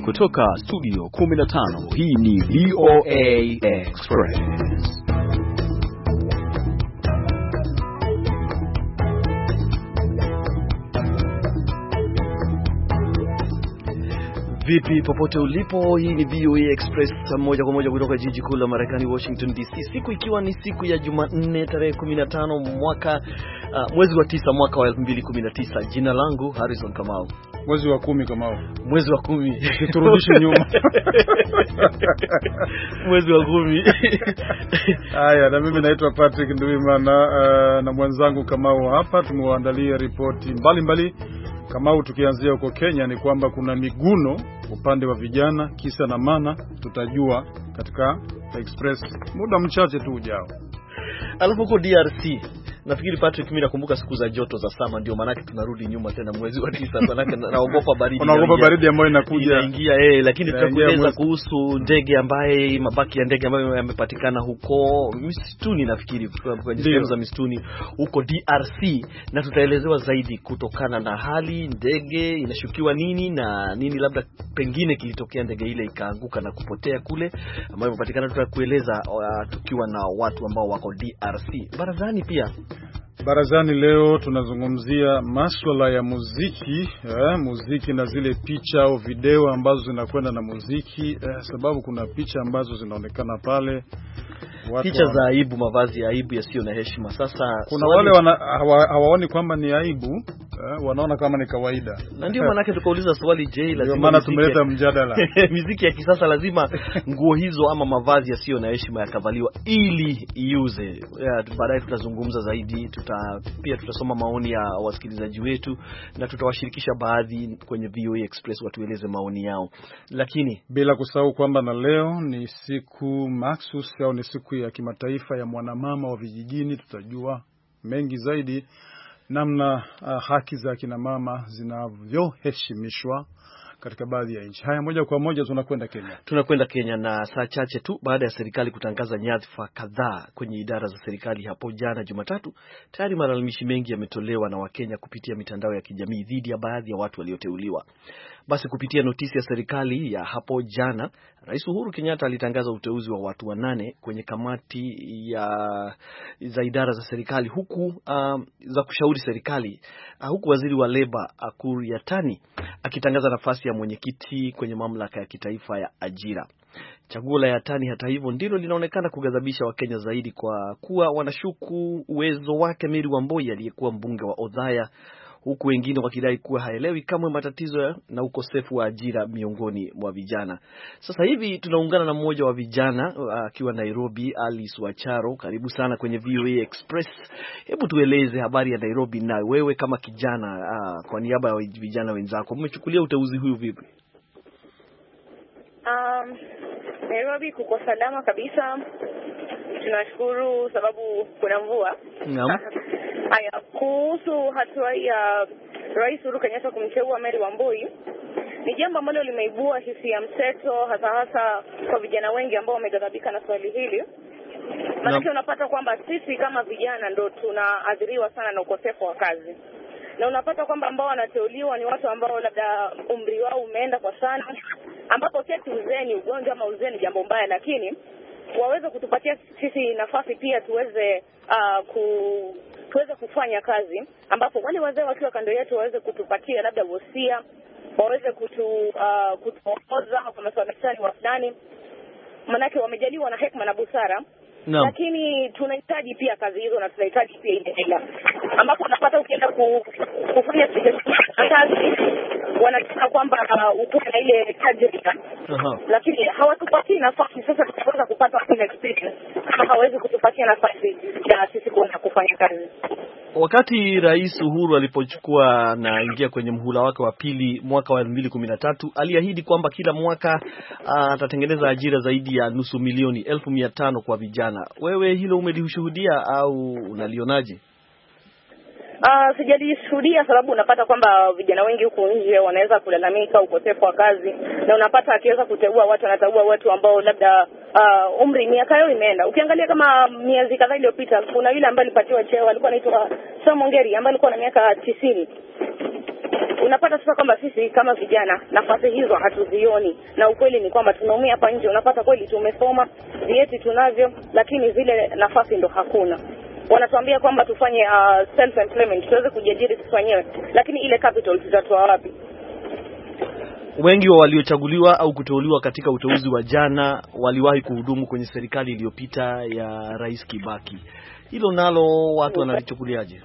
kutoka studio 15, hii ni VOA Express. Vipi popote ulipo, hii ni VOA Express moja kwa moja kutoka jiji kuu la Marekani, Washington DC. Siku ikiwa ni siku ya Jumanne tarehe 15 mwezi wa 9 mwaka wa 2019. Jina langu Harrison Kamau. Mwezi wa 10 Kamau. Mwezi wa 10. Turudishe nyuma. Mwezi wa 10. Haya, na mimi naitwa Patrick Nduwimana na mwenzangu Kamau hapa tumewaandalia ripoti mbalimbali. Kamau, tukianzia huko Kenya ni kwamba kuna miguno upande wa vijana, kisa na maana tutajua katika Express muda mchache tu ujao. Alafu huko DRC nafikiri Patrick, mimi nakumbuka siku za joto za sama, ndio maana tunarudi nyuma tena mwezi wa 9 maana naogopa baridi. Unaogopa baridi ambayo inaingia lakini tutakueleza kuhusu ndege ambaye mabaki ya ndege ambayo yamepatikana huko misituni, nafikiri kwenye sehemu za misituni huko DRC, na tutaelezewa zaidi kutokana na hali ndege inashukiwa nini na nini, labda pengine kilitokea ndege ile ikaanguka na kupotea kule ambayo imepatikana. Tutakueleza tukiwa na watu ambao wako DRC. Barazani leo tunazungumzia masuala ya muziki, muziki na zile picha au video ambazo zinakwenda na muziki, sababu kuna picha ambazo zinaonekana pale picha za aibu, mavazi ya aibu yasiyo na heshima. Sasa kuna wale hawaoni kwamba ni aibu, wanaona kama ni kawaida. Na ndio maana tukauliza swali, je, lazima maana tumeleta mjadala muziki ya kisasa lazima nguo hizo ama mavazi yasiyo na heshima yakavaliwa ili iuze? Baadaye tutazungumza zaidi, pia tutasoma maoni ya wasikilizaji wetu na tutawashirikisha baadhi kwenye VOA Express watueleze maoni yao. Lakini bila kusahau kwamba na leo ni siku maxus au ni siku ya kimataifa ya mwanamama wa vijijini. Tutajua mengi zaidi namna haki za kina mama zinavyoheshimishwa katika baadhi ya nchi. Haya, moja kwa moja tunakwenda Kenya na saa chache tu baada ya serikali kutangaza nyadhifa kadhaa kwenye idara za serikali hapo jana Jumatatu, tayari malalamishi mengi yametolewa na Wakenya kupitia mitandao ya kijamii dhidi ya baadhi ya watu walioteuliwa. Basi kupitia notisi ya serikali ya hapo jana, Rais Uhuru Kenyatta alitangaza uteuzi wa watu 8 kwenye kamati za idara za serikali huku za kushauri serikali, huku waziri wa Leba Ukur Yatani akitangaza nafasi ya mwenyekiti kwenye mamlaka ya kitaifa ya ajira. Chaguo la Yatani hata hivyo ndilo linaonekana kugadhabisha Wakenya zaidi, kwa kuwa wanashuku uwezo wake Mary Wamboi aliyekuwa mbunge wa Othaya, huku wengine wakidai kuwa haelewi kamwe matatizo na ukosefu wa ajira miongoni mwa vijana. Sasa hivi tunaungana na mmoja wa vijana akiwa Nairobi, Alice Wacharo. Karibu sana kwenye VOA Express. Hebu tueleze habari ya Nairobi, na wewe kama kijana, kwa niaba ya vijana wenzako, mmechukulia uteuzi huyu vipi? Nairobi kuko salama kabisa. Tunashukuru sababu kuna mvua. Naam. Haya, kuhusu hatua ya Rais Uhuru Kenyatta kumteua Mary Wambui, ni jambo ambalo limeibua hisia mseto hasa kwa vijana wengi ambao wameghadhabika na swali hili. Maana unapata kwamba sisi kama vijana ndo tunaathiriwa sana na ukosefu wa kazi. Na unapata kwamba ambao wanateuliwa ni watu ambao labda umri wao umeenda kwa sana, ambapo sisi uzee ni ugonjwa ama uzee ni jambo mbaya, lakini waweze kutupatia sisi nafasi pia tuweze kufanya kazi, ambapo wale wazee wakiwa kando yetu waweze kutupatia labda wosia, waweze kutuongoza kwa masuala fulani, manake wamejaliwa na hekima na busara. No. Lakini tunahitaji pia kazi hizo na tunahitaji pia ile hela, ambapo unapata ukienda kufanya kazi wanataka kwamba uko na ile tajriba. Lakini hawatupatii nafasi. Sasa tutaweza kupata ile experience kama hawezi kutupatia nafasi ya sisi kuanza kufanya kazi. Wakati Rais Uhuru alipochukua na ingia kwenye mhula wake wa pili mwaka wa 2013, aliahidi kwamba kila mwaka atatengeneza ajira zaidi ya 500,000 kwa vijana. Wewe hilo umelishuhudia au unalionaje? Sijalishuhudia sababu unapata kwamba vijana wengi huko nje wanaweza kulalamika ukosefu wa kazi, na unapata akiweza kuteua watu, anateua watu ambao labda miaka yao imeenda. Ukiangalia kama miezi kadhaa iliyopita kuna yule ambaye alipatiwa cheo, alikuwa anaitwa Sam Ongeri ambaye alikuwa na miaka 90. unapata sasa kwamba sisi kama vijana nafasi hizo hatuzioni, na ukweli ni kwamba tunaumia hapa nje. Unapata kweli tumesoma, vyeti tunavyo, lakini zile nafasi ndo hakuna. Wanatuambia kwamba tufanye self employment, tuweze kujiajiri sisi wenyewe, lakini ile capital tutatoa wapi? Wengi wa waliochaguliwa au kuteuliwa katika uteuzi wa jana waliwahi kuhudumu kwenye serikali iliyopita ya Rais Kibaki. Hilo nalo watu wanalichukuliaje?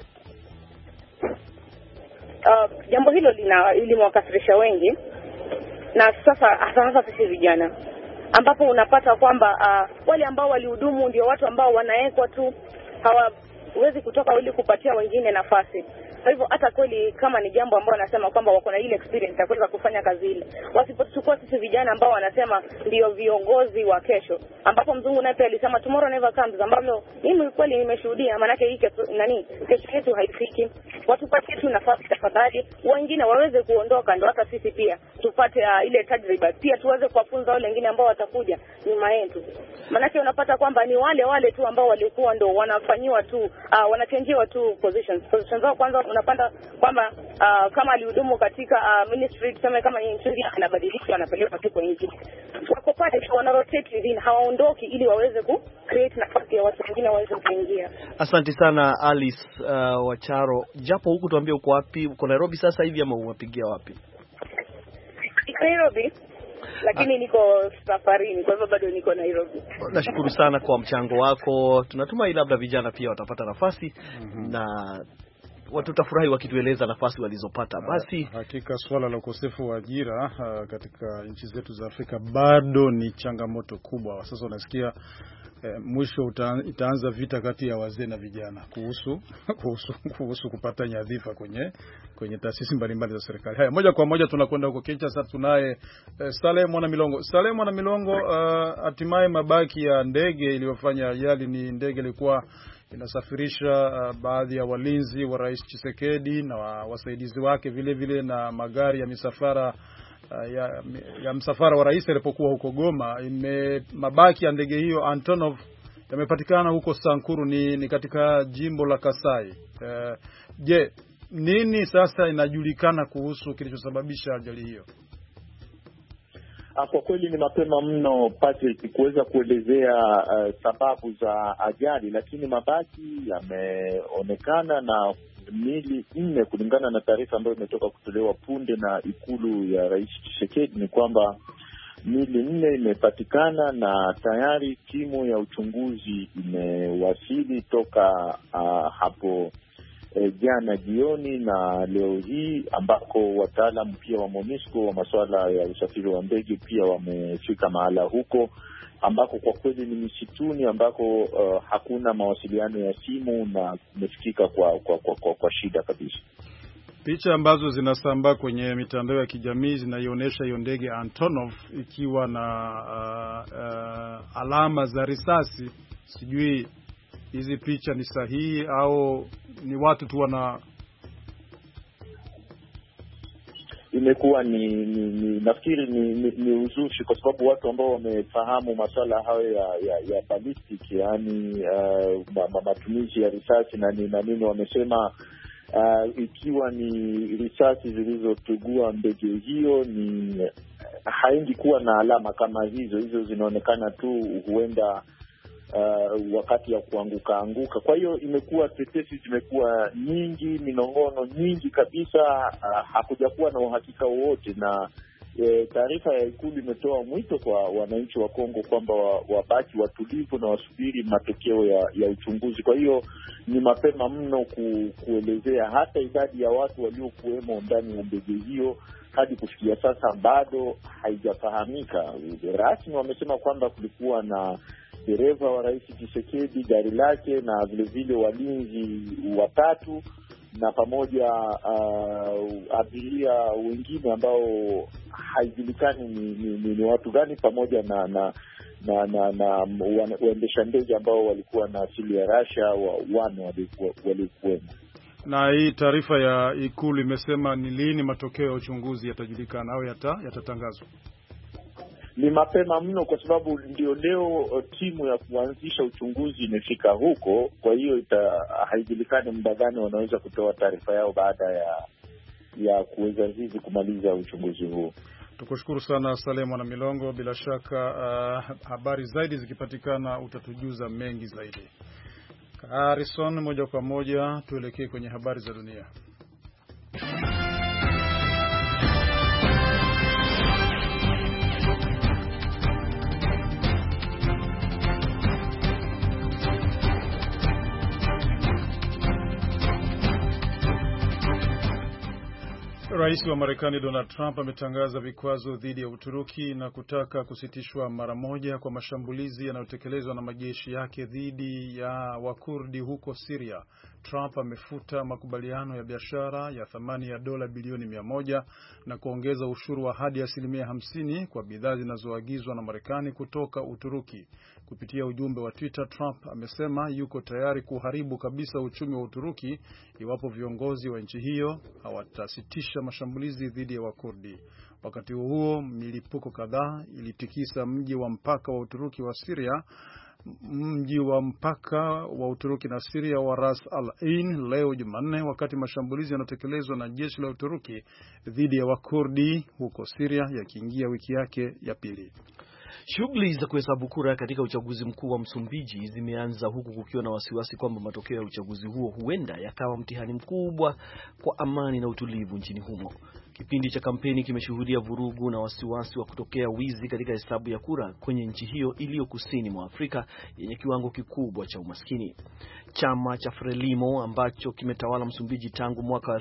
Jambo hilo lilimewakasirisha wengi, na sasa sisi vijana, ambapo unapata kwamba wale ambao walihudumu ndio watu ambao wanawekwa tu, hawawezi kutoka ili kupatia wengine nafasi. Kwa hivyo hata kweli kama ni jambo ambao wanasema kwamba wako na ile experience ya kuweza kufanya kazi ile, wasipochukua sisi vijana ambao wanasema ndio viongozi wa kesho, ambapo mzungu naye pia alisema tomorrow never comes, ambavyo mimi kweli nimeshuhudia. Maana yake hii kesho yetu haifiki. Watupatie tu nafasi tafadhali, wengine waweze kuondoka, ndio hata sisi pia tupate ile tajriba, pia tuweze kuwafunza wale wengine ambao watakuja nyuma yetu. Maana yake unapata kwamba ni wale tu ambao walikuwa ndo wanafanyiwa tu wanachangewa tu positions zao. Kwanza unapata kwamba kama alihudumu katika ministry, tuseme kama interior, anabadilishwa, anapelekwa tu nje. Wako pale wana rotate within, hawaondoki ili waweze ku create nafasi ya watu wengine waweze kuingia. Asante sana Alice Wacharo. Japo huku tuambie uko wapi? Uko Nairobi sasa hivi ama unapigia wapi? Nairobi, lakini niko safarini, kwa hivyo bado niko Nairobi. Nashukuru sana kwa mchango wako. Tunatumai labda vijana pia watapata nafasi na watu tafurahi wakitueleza nafasi walizopata. Basi hakika swala la ukosefu wa ajira katika nchi zetu za Afrika bado ni changamoto kubwa. Sasa unasikia mwisho itaanza vita kati ya wazee na vijana kuhusu kupata nyadhifa kwenye taasisi mbalimbali za serikali. Haya, moja kwa moja tunakwenda huko Kenya. Sasa tunaye Saleh Mwanamilongo. Saleh Mwanamilongo, hatimaye mabaki ya ndege iliyofanya ajali, ni ndege ilikuwa inasafirisha baadhi ya walinzi wa Rais Tshisekedi na wasaidizi wake, vile vile na magari ya misafara ya msafara wa rais alipokuwa huko Goma. Mabaki ya ndege hiyo Antonov yamepatikana huko Sankuru, ni katika jimbo la Kasai. Je, nini sasa inajulikana kuhusu kilichosababisha ajali hiyo? Kwa kweli ni mapema mno Patrick kuweza kuelezea sababu za ajali, lakini mabaki yameonekana na mili 4 kulingana na taarifa ambayo imetoka kutolewa punde na ikulu ya Rais Tshisekedi. Ni kwamba mili 4 imepatikana na tayari timu ya uchunguzi imewasili toka hapo jana jioni na leo hii, ambako wataalamu pia wa MONUSCO wa masuala ya usafiri wa ndege pia wamefika mahala huko, ambako kwa kweli ni misituni, ambako hakuna mawasiliano ya simu na kumefikika kwa shida kabisa. Picha ambazo zinasambaa kwenye mitandao ya kijamii zinaionyesha hiyo ndege Antonov ikiwa na alama za risasi. Sijui hizi picha ni sahihi au ni watu tu imekuwa ni nafikiri ni uzushi, kwa sababu watu ambao wamefahamu masuala hayo ya ballistic, yani matumizi ya risasi na nini wamesema ikiwa ni risasi zilizotugua ndege hiyo haingi kuwa na alama kama hizo zinaonekana tu huenda wakati ya kuanguka. Kwa hiyo imekuwa tetesi zimekuwa nyingi, minongono nyingi kabisa, hakujakuwa na uhakika wowote, na taarifa ya ikulu imetoa mwito kwa wananchi wa Kongo kwamba wabaki watulivu na wasubiri matokeo ya uchunguzi. Kwa hiyo ni mapema mno kuelezea hata idadi ya watu waliokuwemo ndani ya ndege hiyo. Hadi kufikia sasa bado haijafahamika rasmi. Wamesema kwamba kulikuwa na dereva wa Rais Tshisekedi, gari lake, na vile vile walinzi 3 na pamoja abiria wengine ambao haijulikani ni watu gani, pamoja na waendesha ndege ambao walikuwa na asili ya Russia walikuwemo. Na hii taarifa ya ikulu imesema ni lini matokeo ya uchunguzi yatajulikana au yatatangazwa? Ni mapema mno, kwa sababu ndio leo timu ya kuanzisha uchunguzi imefika huko. Kwa hiyo haijulikani muda gani wanaweza kutoa taarifa yao baada ya kuweza hivi kumaliza uchunguzi huu. Tukushukuru sana Saleh Mwana Milongo. Bila shaka habari zaidi zikipatikana utatujuza mengi zaidi. Harrison, moja kwa moja tuelekee kwenye habari za dunia. Rais wa Marekani Donald Trump ametangaza vikwazo dhidi ya Uturuki na kutaka kusitishwa mara moja kwa mashambulizi yanayotekelezwa na majeshi yake dhidi ya Wakurdi huko Syria. Trump amefuta makubaliano ya biashara ya thamani ya dola bilioni 100 na kuongeza ushuru wa hadi 50% kwa bidhaa zinazoagizwa na Marekani kutoka Uturuki. Kupitia ujumbe wa Twitter, Trump amesema yuko tayari kuharibu kabisa uchumi wa Uturuki iwapo viongozi wa nchi hiyo hawatasitisha mashambulizi dhidi ya Wakurdi. Wakati huo, milipuko kadhaa ilitikisa mji wa mpaka wa Uturuki wa Syria. Mji wa mpaka wa Uturuki na Syria wa Ras al-Ain leo Jumanne, wakati mashambulizi yanatekelezwa na jeshi la Uturuki dhidi ya Wakurdi huko Syria yakiingia wiki yake ya pili. Shughuli za kuhesabu kura katika uchaguzi mkuu wa Msumbiji zimeanza huku kukiwa na wasiwasi kwamba matokeo ya uchaguzi huo huenda yakawa mtihani mkubwa kwa amani na utulivu nchini humo. Kipindi cha kampeni kimeshuhudia vurugu na wasiwasi wa kutokea wizi katika hesabu ya kura kwenye nchi hiyo iliyo kusini mwa Afrika yenye kiwango kikubwa cha umaskini. Chama cha Frelimo ambacho kimetawala Msumbiji tangu mwaka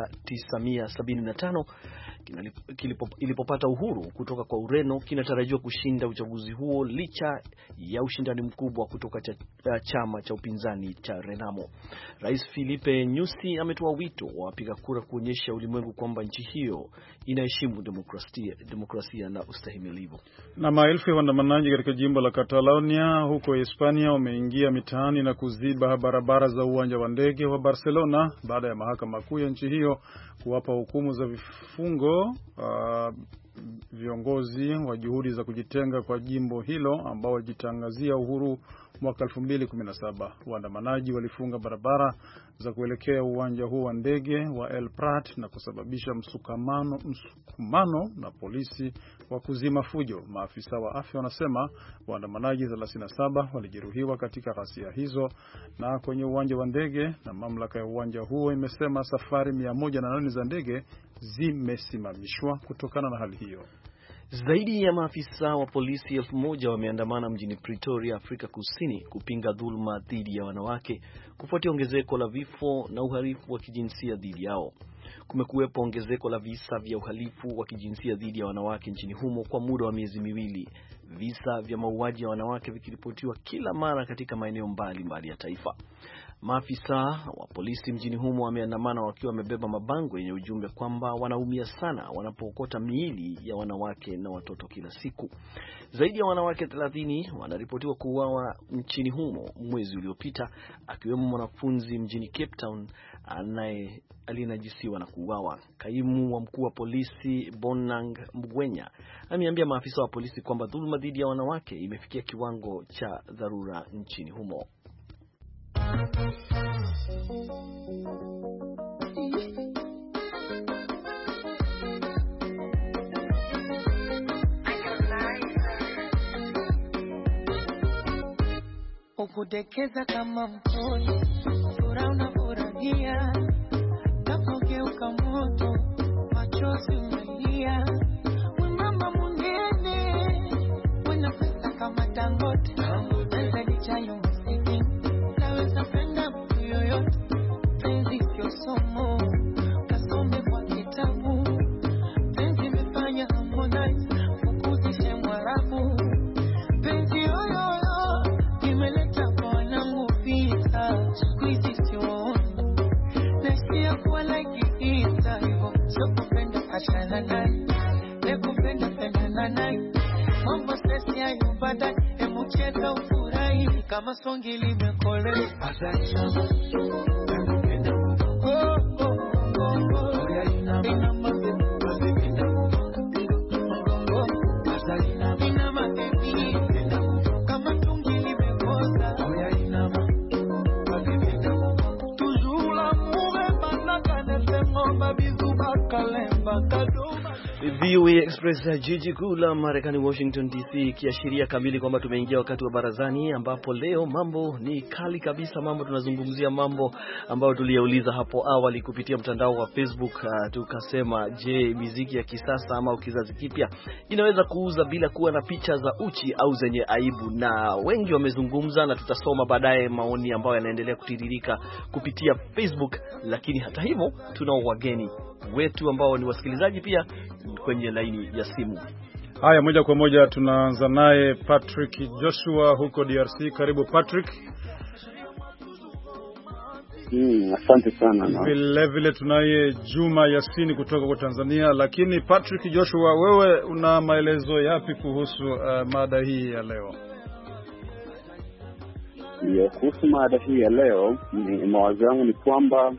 1975 ilipopata uhuru kutoka kwa Ureno kinatarajiwa kushinda uchaguzi huo licha ya ushindani mkubwa kutoka chama cha upinzani cha Renamo. Rais Filipe Nyusi ametoa wito wa wapiga kura kuonyesha ulimwengu kwamba nchi hiyo inaheshimu demokrasia na ustahimilivu. Na maelfu ya waandamanaji katika jimbo la Catalonia huko Hispania wameingia mitaani na kuziba barabara za uwanja wa ndege wa Barcelona baada ya mahakama kuu ya nchi hiyo kuwapa hukumu za vifungo viongozi wa juhudi za kujitenga kwa jimbo hilo ambao walijitangazia uhuru mwaka 2017. Waandamanaji walifunga barabara za kuelekea uwanja huu wa ndege wa El Prat na kusababisha msukumano na polisi wa kuzima fujo. Maafisa wa afya wanasema waandamanaji 37 walijeruhiwa katika ghasia hizo na kwenye uwanja wa ndege, na mamlaka ya uwanja huo imesema safari 108 za ndege zimesimamishwa kutokana na hali hiyo. Zaidi ya maafisa wa polisi 1000 wameandamana mjini Pretoria, Afrika Kusini kupinga dhuluma dhidi ya wanawake kufuatia ongezeko la vifo na uhalifu wa kijinsia dhidi yao. Kumekuwepo ongezeko la visa vya uhalifu wa kijinsia dhidi ya wanawake nchini humo kwa muda wa miezi miwili. Visa vya mauaji ya wanawake vikiripotiwa kila mara katika maeneo mbalimbali ya taifa. Maafisa wa polisi mjini humo wameandamana wakiwa wamebeba mabango yenye ujumbe kwamba wanaumia sana wanapookota miili ya wanawake na watoto kila siku. Zaidi ya wanawake 30 wanaripotiwa kuuawa nchini humo mwezi uliopita, akiwemo mwanafunzi mjini Cape Town aliyenajisiwa na kuuawa. Kaimu wa mkuu wa polisi Bonang Mgwenya ameambia maafisa wa polisi kwamba dhuluma dhidi ya wanawake imefikia kiwango cha dharura nchini humo. Ukudekeza kama mtoto, sura unafurahia, napogeuka moto, machozi unalia. Mama munene, wana pesa kama Dangote, pesa ni chayo msiki, naweza penda mtu yoyote, penzi sio somo, kasome kwa kitabu, penzi mefanya Harmonize, ukuzishe Mwarabu, penzi yoyoyo, imeleta kwa wanangu vita, squeeze sioni, nasikia kuwa like ita, hivyo, so kupenda achana naye, nekupenda penda na naye, mambo sesi ya yubada, emu cheka ufurahi, kama songi limekole, azacha, nakupenda, oh, oh, oh, oh, ya inama, inama, toujours l'amour est pas la canette, c'est mon ma bisou. VOA Express ya jiji kuu la Marekani Washington DC, kiashiria kamili kwamba tumeingia wakati wa barazani, ambapo leo mambo ni kali kabisa. Mambo tunazungumzia mambo ambayo tuliyauliza hapo awali kupitia mtandao wa Facebook. Tukasema, je, muziki ya kisasa ama kizazi kipya inaweza kuuza bila kuwa na picha za uchi au zenye aibu? Na wengi wamezungumza, na tutasoma baadaye maoni ambayo yanaendelea kutiririka kupitia Facebook. Lakini hata hivyo tunao wageni wetu ambao ni wasikilizaji pia kwenye laini ya simu. Haya, moja kwa moja tunaanza naye Patrick Joshua huko DRC. Karibu Patrick. Asante sana. Vile tunaye Juma Yasini kutoka kwa Tanzania. Lakini Patrick Joshua, wewe una maelezo yapi kuhusu mada hii ya leo? Kuhusu mada hii ya leo, mawazo yangu ni kwamba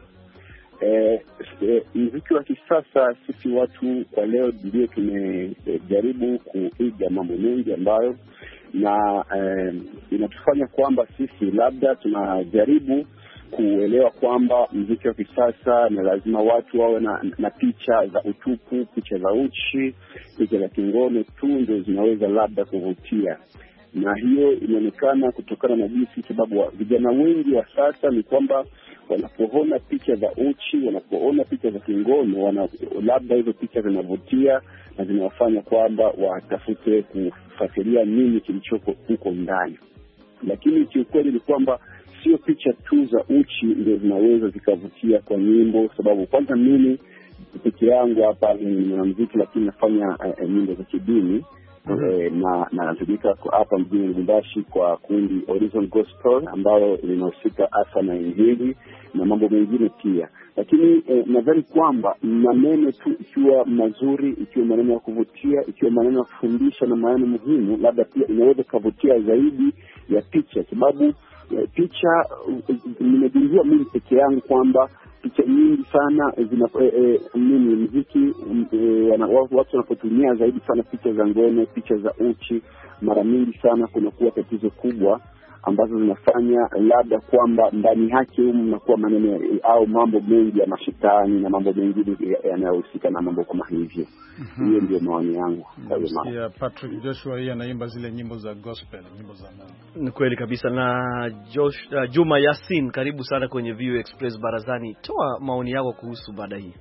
muziki wa kisasa, sisi watu kwa leo ndio tumejaribu kuiga mambo mengi ambayo na inatufanya kwamba sisi labda tunajaribu kuelewa kwamba muziki wa kisasa na lazima watu wawe na picha za utupu, picha za uchi, picha za kingono tu ndio zinaweza labda kuvutia. Na hiyo inaonekana kutokana na jinsi, sababu vijana wengi wa sasa ni kwamba wanapoona picha za uchi, wanapoona picha za kingono, labda hizo picha zinavutia na zinawafanya kwamba watafute kufuatilia nini kilichoko huko ndani. Lakini kiukweli ni kwamba sio picha tu za uchi ndio zinaweza zikavutia kwa nyimbo, sababu kwanza mimi peke yangu hapa ni mwanamuziki, lakini nafanya nyimbo za kidini. Na natumika hapa mjini Lubumbashi kwa kundi Horizon Gospel ambalo linahusika hasa na injili na mambo mengine pia. Lakini nadhani kwamba maneno tu ikiwa mazuri, ikiwa maneno ya kuvutia, ikiwa maneno ya kufundisha na maneno muhimu, labda pia inaweza kuvutia zaidi ya picha, sababu picha nimejua mimi peke yangu kwamba picha nyingi sana mimi muziki watu wanapotumia zaidi sana picha za ngono, picha za uchi, mara mingi sana kunakuwa tatizo kubwa ambazo zinafanya labda kwamba ndani yake mnakuwa maneno au mambo mengi ya mashetani na mambo mengine yanayohusika na mambo kama hivyo. Hiyo ndio maoni yangu. Ya Patrick Joshua, yeye anaimba zile nyimbo za gospel, nyimbo za Mungu. Ni kweli kabisa. Na Juma Yasin, karibu sana kwenye VOA Express barazani. Toa maoni yako kuhusu mada hii.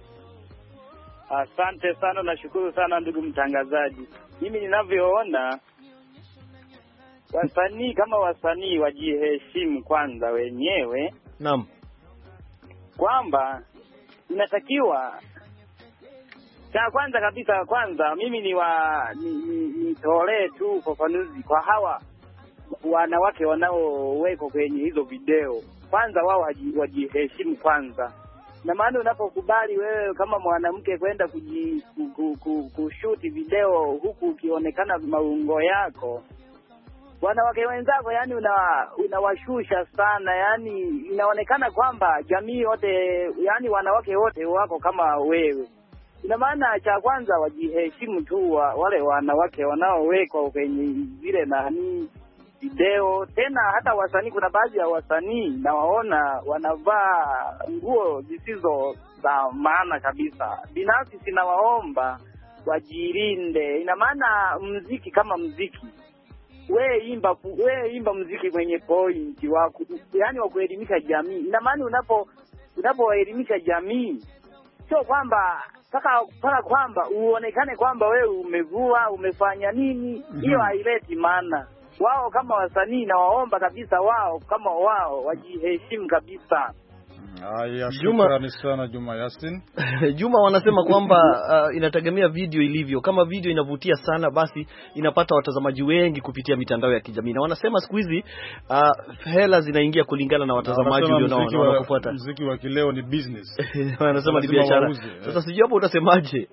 Asante sana, nashukuru sana ndugu mtangazaji. Mimi ninavyoona, wasanii kama wasanii wajiheshimu kwanza wenyewe. Naam. Kwamba inatakiwa cha kwanza kabisa, kwanza mimi nitolee tu ufafanuzi kwa hawa wanawake wanaowekwa kwenye hizo video. Kwanza wao wajiheshimu kwanza. Na maana unapokubali wewe kama mwanamke kwenda kushuti video huku ukionekana maungo yako, wanawake wenzako yani unawashusha sana, yani inaonekana kwamba jamii yote, yani wanawake wote wako kama wewe. Ina maana cha kwanza wajiheshimu tu wale wanawake wanaowekwa kwenye zile video. Tena hata wasanii, kuna baadhi ya wasanii na waona wanavaa nguo zisizo za maana kabisa. Binafsi sinawaomba wajilinde. Ina maana muziki kama muziki, wewe imba muziki kwenye point wako, yani wa kuelimisha jamii. Ina maana unapoelimisha jamii, sio kwamba paka kwamba uonekane kwamba wewe umevua umefanya nini. Hiyo haileti maana. Wao kama wasanii na waomba kabisa wao kama wao wajiheshimu kabisa. Haya, shukrani sana Juma Yasin. Juma wanasema kwamba inategemea video ilivyo. Kama video inavutia sana, basi inapata watazamaji wengi kupitia mitandao ya kijamii. Na wanasema siku hizi hela zinaingia kulingana na watazamaji wanaofuata. Muziki wa kileo ni business. Wanasema ni biashara. Sasa sijui hapo utasemaje?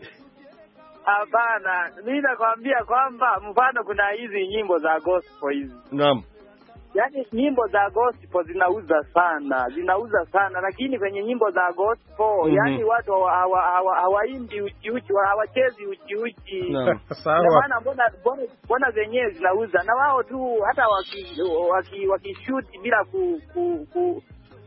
Hapana, mimi nakwambia kwamba mfano kuna hizi nyimbo za gospel hizi. Naam. Yaani nyimbo za gospel zinauza sana, lakini kwenye nyimbo za gospel yani watu hawaimbi uchi, hawachezi uchi. Naam. Sawa. Maana mbona zenyewe zinauza, na wao tu hata wakishoot bila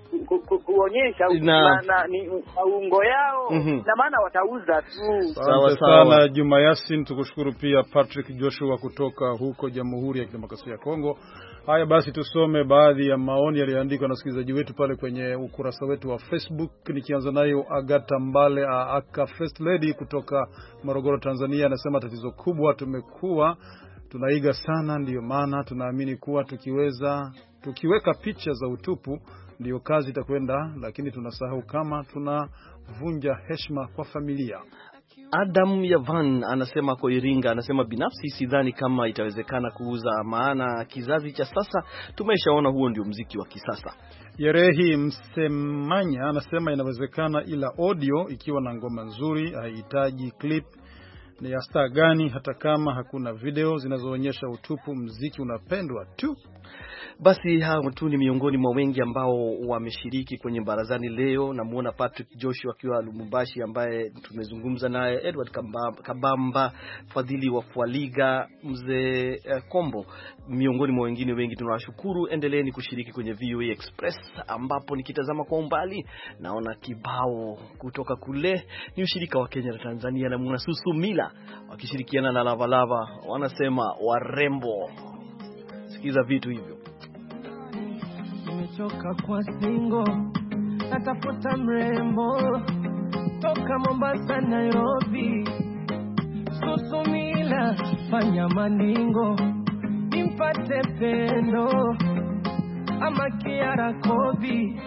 kuonyesha ni maungo yao na maana watauza tu. Sawa sana Juma Yasin, tukushukuru pia Patrick Joshua kutoka huko Jamhuri ya Kidemokrasia ya Kongo. Haya basi tusome baadhi ya maoni yaliyoandikwa na wasikilizaji wetu pale kwenye ukurasa wetu wa Facebook. Nikianza nayo Agata Mbale aka First Lady kutoka Morogoro Tanzania, anasema tatizo kubwa tumekuwa tunaiga sana, ndiyo maana tunaamini kuwa tukiweka picha za utupu ndiyo kazi itakwenda, lakini tunasahau kama tunavunja heshima kwa familia. Adam Yavan anasema kwa Iringa, anasema binafsi sidhani kama itawezekana kuuza, maana kizazi cha sasa tumeshaona huo ndio muziki wa kisasa. Yerehi Msemanya anasema inawezekana, ila audio ikiwa na ngoma nzuri haihitaji clip. Ni ya star gani hata kama hakuna video zinazoonyesha utupu, muziki unapendwa tu. Basi hao tu ni miongoni mwa wengi ambao wameshiriki kwenye barazani leo. Namuona Patrick Joshua akiwa Lumumbashi ambaye tumezungumza naye, Edward Kabamba, Fadhili wa Fualiga, Mzee Kombo, miongoni mwa wengine wengi. Tunawashukuru, endeleeni kushiriki kwenye VOA Express, ambapo nikitazama kwa umbali naona kibao kutoka kule ni ushirika wa Kenya na Tanzania, na Mwana Susumila wakishirikiana na Lavalava, wanasema warembo. Sikiza vitu hivyo. Nimechoka kwa singo, natafuta mrembo toka Mombasa Nairobi. Susumila fanya maningo nimpate pendo ama Kiara Kobi.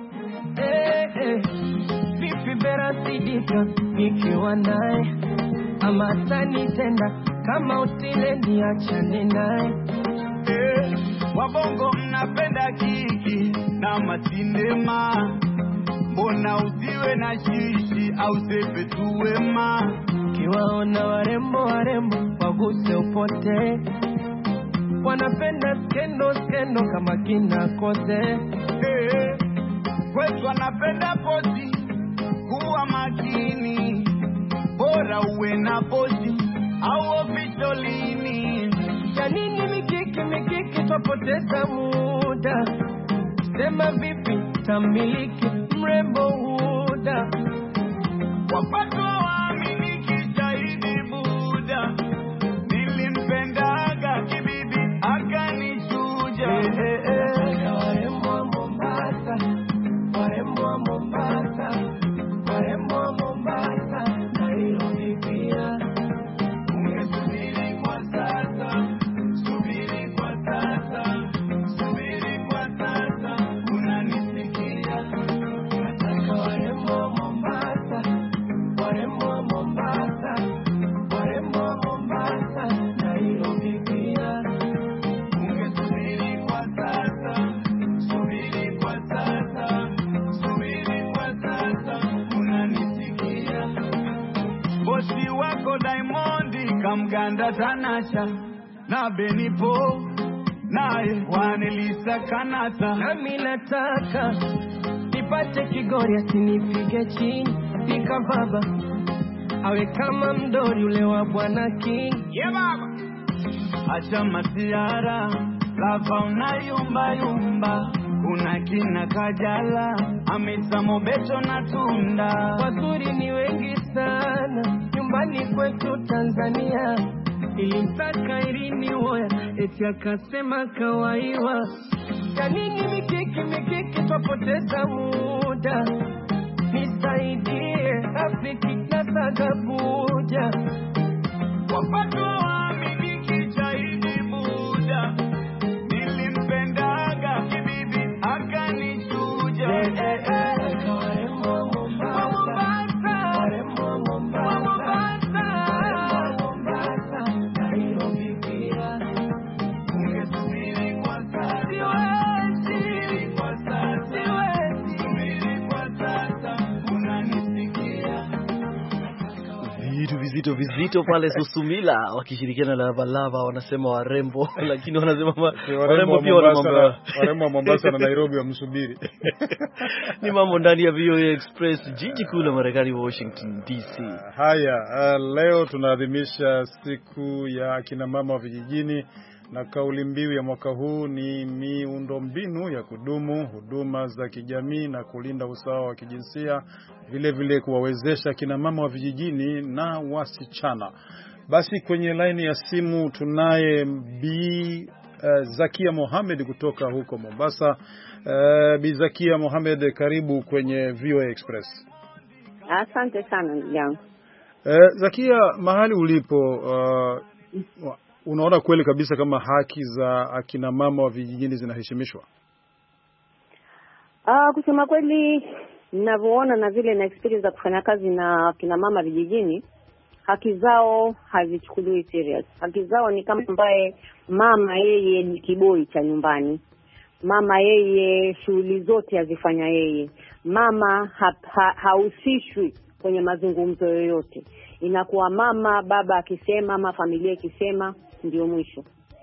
Vipi Bera Sidika nikiwa naye, ama tanitenda kama utile niachane naye. Wabongo mnapenda kiki na masinema, mbona usiwe na shishi au sepe tuwema? Kiwaona warembo waguse upote, wanapenda skendo kama kina Kote. Kwetu wanapenda pozi, kuwa makini, bora uwe na pozi au officialini. Ya nini mikiki twapoteza muda, sema vipi tamiliki mrembo huda. Wapatu waaminiki shahidi Buda, nilimpendaga kibibi akanichuja. Warembo wa Mombasa, warembo wa Mombasa, warembo wa Mombasa, Nairobi pia. Kamganda Tanasha na Benipo nae Wanelisa Kanata. Nami nataka nipate Kigori asinipige chini nikavaba, awe kama mdori ule wa Bwana King. Yeah baba, acha masiara lava unayumba yumba, kuna kina Kajala Amisa Mobeto na Tunda. Wazuri ni wengi sana nyumbani kwetu Tanzania, ilimtaka Irini Woya eti akasema kawaiwa. Ya nini mikiki twapoteza muda, nisaidie Afriki na Sagabuja. Wapatu waaminiki shahidi Buda, nilimpendaga kibibi akanichuja. Warembo wa Mombasa, warembo wa Mombasa, Nairobi pia. Ungesubiri kwa sasa, Siwezi kwa sasa, unanisikia? Vitu vizito pale Susumila wakishirikiana na Lavalava, wanasema warembo, lakini wanasema warembo pia wana mambo. Warembo wa Mombasa na Nairobi wamsubiri. Ni mambo ndani ya VOA Express, jiji kuu la Marekani, Washington DC. Haya, leo tunaadhimisha siku ya akina mama wa vijijini, na kauli mbiu ya mwaka huu ni miundombinu ya kudumu, huduma za kijamii na kulinda usawa wa kijinsia, vile kuwawezesha kina mama wa vijijini na wasichana. Basi kwenye laini ya simu tunaye Bi Zakia Mohamed kutoka huko Mombasa. Bi Zakia Mohamed, karibu kwenye VOA Express. Asante sana ndugu yangu. Zakia, mahali ulipo unaona kweli kabisa kama haki za akina mama wa vijijini zinaheshimishwa? Kusema kweli, ninavyoona na vile na experience za kufanya kazi na akina mama vijijini, haki zao hazichukuliwi serious. Haki zao ni kama ambaye mama yeye ni kiboi cha nyumbani. Mama yeye shughuli zote azifanya yeye. Mama hahusishwi kwenye mazungumzo yoyote. Inakuwa mama, baba akisema, ama familia ikisema, ndio mwisho.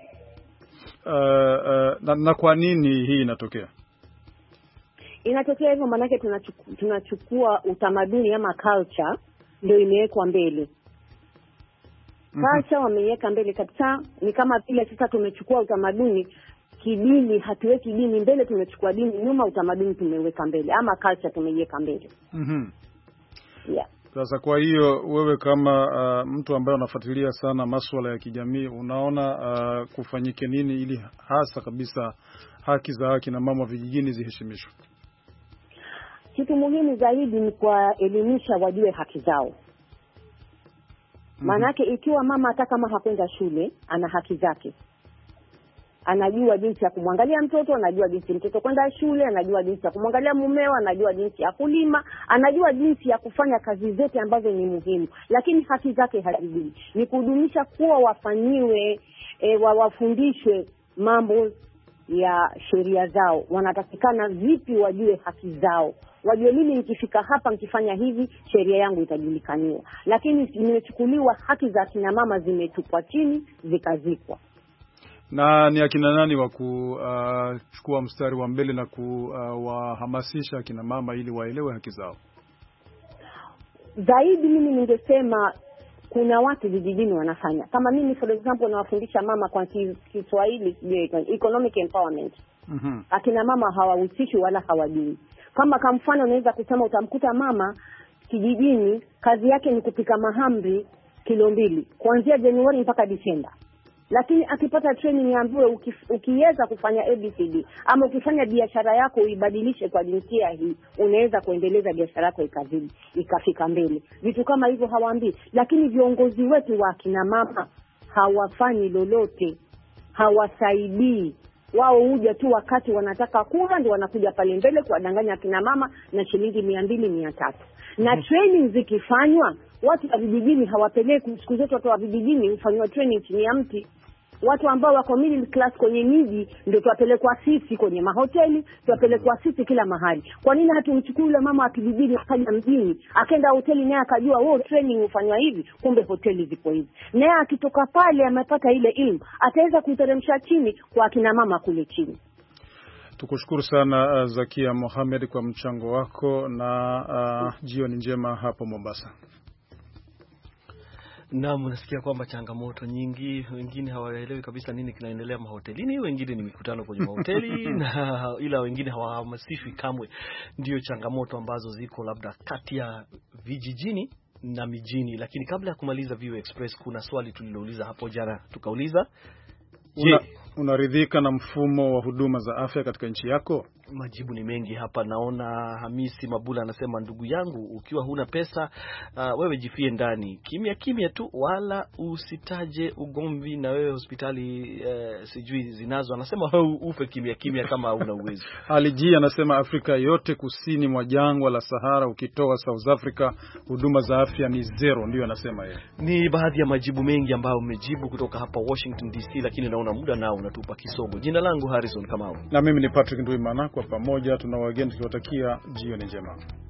Na kwa nini hii inatokea? Inatokea hivyo maanake tunachukua utamaduni ama culture ndio imewekwa mbele. Culture wameiweka mbele kabisa. Ni kama vile sasa tumechukua utamaduni kidini, hatuweki dini mbele, tumechukua dini nyuma, utamaduni tumeweka mbele, ama culture tumeiweka mbele. Yeah. Sasa kwa hiyo wewe kama mtu ambaye unafuatilia sana masuala ya kijamii, unaona kufanyike nini ili hasa kabisa haki za akina mama vijijini ziheshimishwe? Kitu muhimu zaidi ni kuwaelimisha wajue haki zao. Maanake ikiwa mama hata kama hakwenda shule, ana haki zake. Anajua jinsi ya kumwangalia mtoto, anajua jinsi mtoto kwenda shule, anajua jinsi ya kumwangalia mumeo, anajua jinsi ya kulima, anajua jinsi ya kufanya kazi zote ambazo ni muhimu. Lakini haki zake hazijui. Ni kudumisha kuwa wafanyiwe, wafundishwe mambo ya sheria zao. Wanatakikana vipi wajue haki zao. Wajue mimi nikifika hapa nikifanya hivi sheria yangu itajulikaniwa. Lakini imechukuliwa haki za kina mama zimetupwa chini zikazikwa. Na ni akina nani wa kuchukua mstari wa mbele na kuwahamasisha akina mama ili waelewe haki zao? Zaidi mimi ningesema kuna watu vijijini wanafanya. Kama mimi for example nawafundisha mama kwa Kiswahili economic empowerment. Akina mama hawahusishwi wala hawajui. Kama kwa mfano unaweza kusema utamkuta mama kijijini kazi yake ni kupika mahamri kilo 2 kuanzia Januari mpaka Disemba. Lakini akipata training yaambiwe ukiweza kufanya ABCD ama ukifanya biashara yako uibadilishe kwa jinsia hii, unaweza kuendeleza biashara yako ikafika mbele. Vitu kama hivyo hawaambii. Lakini viongozi wetu wa kina mama hawafanyi lolote, hawasaidii. Wao huja tu wakati wanataka kula ndio wanakuja pale mbele kuwadanganya kina mama na shilingi 200 300. Na training zikifanywa, watu wa vijijini hawapeleki. Siku zote watu wa vijijini hufanywa training chini ya mti. Watu ambao wako middle class kwenye miji ndio tuwapelekwa sisi kwenye mahoteli, tuwapelekwa sisi kila mahali. Kwa nini hatumchukui yule mama wa kijijini akaja mjini, akaenda hoteli naye akajua training hufanywa hivi, kumbe hoteli zipo hivi. Naye akitoka pale amepata ile elimu, ataweza kuiteremsha chini kwa akina mama kule chini. Tukushukuru sana Zakia Mohamed kwa mchango wako na jioni njema hapo Mombasa. Naam, unasikia kwamba changamoto nyingi, wengine hawaelewi kabisa nini kinaendelea mahotelini, wengine ni mikutano kwenye mahoteli na ila wengine hawahamasishwi kamwe. Ndio changamoto ambazo ziko labda kati ya vijijini na mijini. Lakini kabla ya kumaliza VOA Express, kuna swali tulilouliza hapo jana, tukauliza, unaridhika na mfumo wa huduma za afya katika nchi yako? Majibu ni mengi hapa. Naona Hamisi Mabula anasema, ndugu yangu, ukiwa huna pesa wewe jifie ndani kimya tu, wala usitaje ugomvi na wewe hospitali sijui zinazo. Anasema ufe kimya kama una uwezo. Aliji anasema Afrika yote kusini mwa jangwa la Sahara ukitoa South Africa huduma za afya ni zero, ndio anasema yeye. Ni baadhi ya majibu mengi ambayo umejibu kutoka hapa Washington DC, lakini naona muda nao unatupa kisogo. Jina langu Harrison Kamau. Na mimi ni Patrick Ndwimana, kwa pamoja tunawageni tukiwatakia jioni njema.